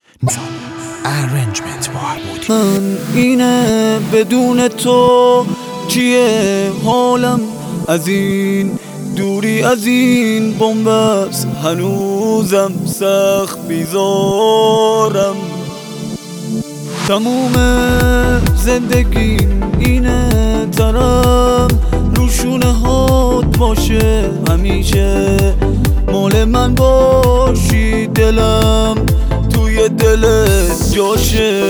Arrangement محمودی. من اینه بدون تو چیه حالم، از این دوری از این بنبست هنوزم سخت بیزارم. تموم زندگیم اینه دارم روشونه هات باشه، همیشه مال من باشی، دلم توی دلت جاشه.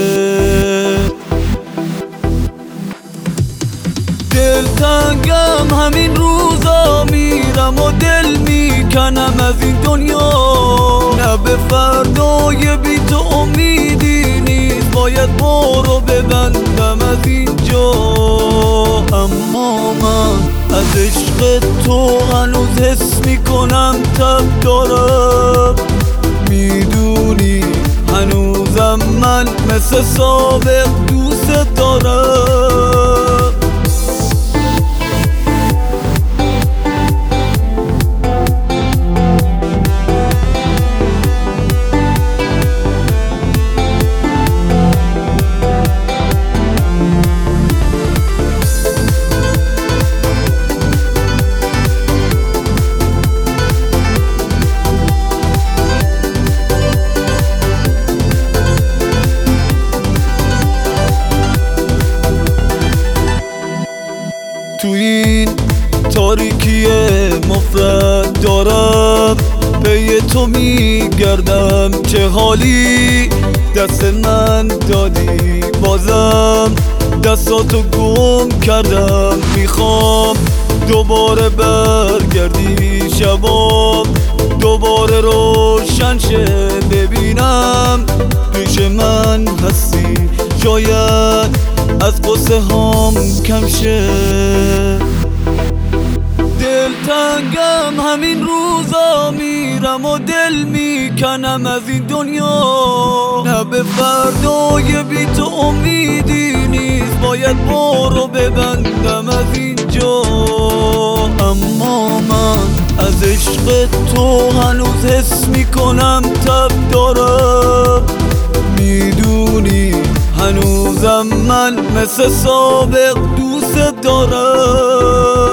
دلتنگم همین روزا میرم و دل میکنم از این دنیا، نه به فردای بی تو امیدی نیست، باید برو ببندم از اینجا. اما من از عشق تو هنوز حس میکنم تب دارم، میدونی هنوزم من مثل سابق دوست دارم. توی این تاریکی مفرد دارم پی تو میگردم، چه حالی دست من دادی، بازم دستاتو گم کردم. میخوام دوباره برگردی، شبام دوباره روشن شه، ببینم پیش من هستی، شاید از قصه هام کم شه. دلتنگم همین روزا میرم و دل میکنم از این دنیا، نه به فردای بی تو امیدی نیست، باید برو ببندم از اینجا. اما من از عشق تو هنوز حس میکنم تب دارم، میدونی هنوزم من مثل سابق دوست دارم.